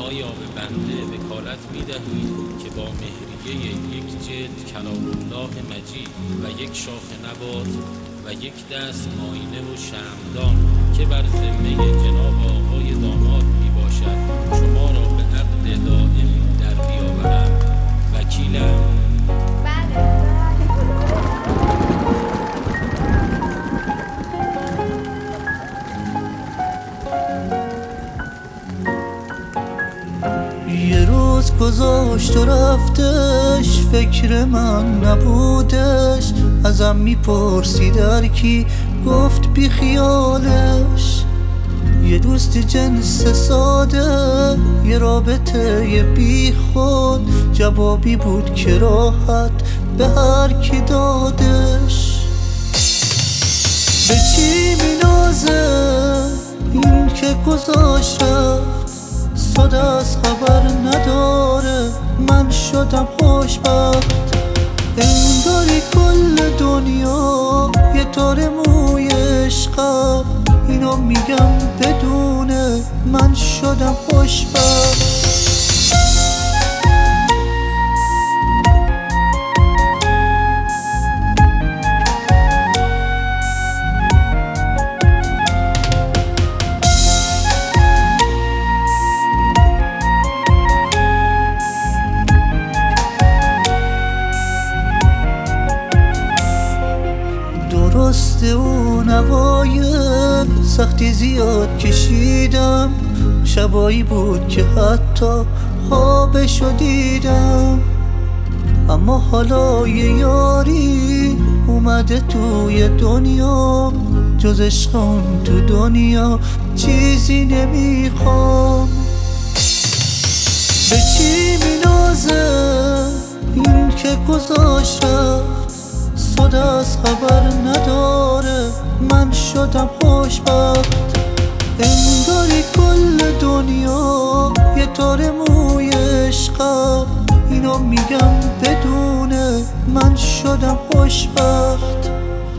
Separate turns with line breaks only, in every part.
آیا به بنده وکالت می‌دهید که با مهریه یک جلد کلام الله مجید و یک شاخه نبات و یک دست آینه و شمعدان که بر ذمه جناب آقای داماد میباشد شما را به عقد دائم در بیاورم؟ وکیلم.
یه روز گذاشت و رفتش، فکر من نبودش. ازم میپرسید هر کی، گفت بی خیالش. یه دوست جنس ساده، یه رابطه یه بی خود، جوابی بود که راحت به هر کی دادش. به چی مینازه این که گذاشت رفت، صد از خبر نداره، من شدم خوشبخت. انگاری کل دنیا یه تار موی عشقم، اینو میگم بدونه من شدم خوشبخت. درسته اون اوایل سختی زیاد کشیدم، شبایی بود که حتی خوابشو دیدم. اما حالا یه یاری اومده توی دنیا، جز عشق اون تو دنیا چیزی نمیخوام. به چی مینازه این که گذاشت رفت، صد از خبر نداره، من شدم خوشبخت. انگاری کل دنیا یه تار موی عشقم، اینو میگم بدونه من شدم خوشبخت.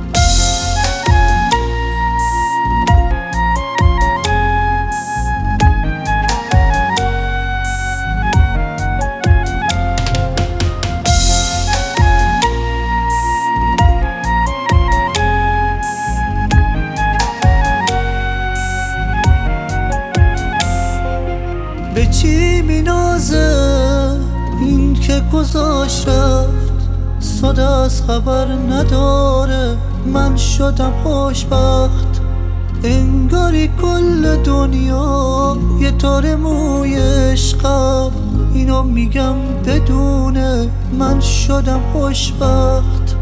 به چی مینازه این که گذاشت رفت، صد از خبر نداره، من شدم خوشبخت. انگاری کل دنیا یه تار موی عشقم، اینو میگم بدونه من شدم خوشبخت.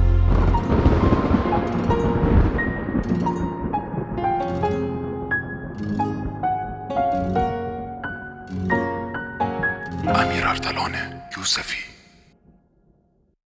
امیر ارسلان یوسفی